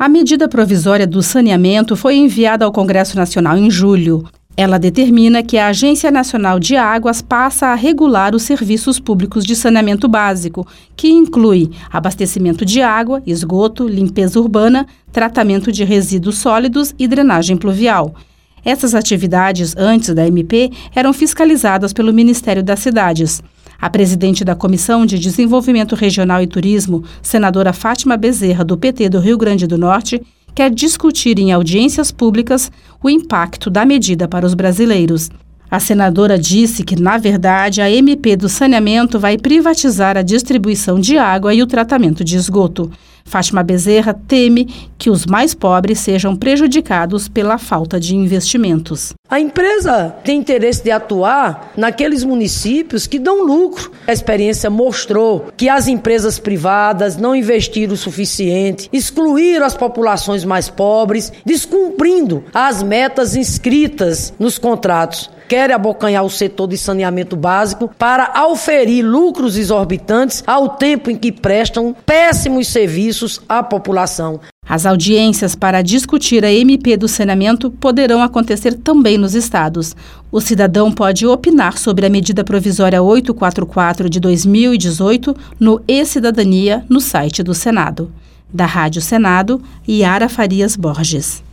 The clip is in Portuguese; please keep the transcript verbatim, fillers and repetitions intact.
A medida provisória do saneamento foi enviada ao Congresso Nacional em julho. Ela determina que a Agência Nacional de Águas passa a regular os serviços públicos de saneamento básico, que inclui abastecimento de água, esgoto, limpeza urbana, tratamento de resíduos sólidos e drenagem pluvial. Essas atividades, antes da M P, eram fiscalizadas pelo Ministério das Cidades. A presidente da Comissão de Desenvolvimento Regional e Turismo, senadora Fátima Bezerra, do P T do Rio Grande do Norte, quer discutir em audiências públicas o impacto da medida para os brasileiros. A senadora disse que, na verdade, a M P do saneamento vai privatizar a distribuição de água e o tratamento de esgoto. Fátima Bezerra teme que os mais pobres sejam prejudicados pela falta de investimentos. A empresa tem interesse de atuar naqueles municípios que dão lucro. A experiência mostrou que as empresas privadas não investiram o suficiente, excluíram as populações mais pobres, descumprindo as metas inscritas nos contratos. Querem abocanhar o setor de saneamento básico para auferir lucros exorbitantes ao tempo em que prestam péssimos serviços à população. As audiências para discutir a M P do saneamento poderão acontecer também nos estados. O cidadão pode opinar sobre a medida provisória oitocentos e quarenta e quatro de dois mil e dezoito no E-Cidadania, no site do Senado. Da Rádio Senado, Yara Farias Borges.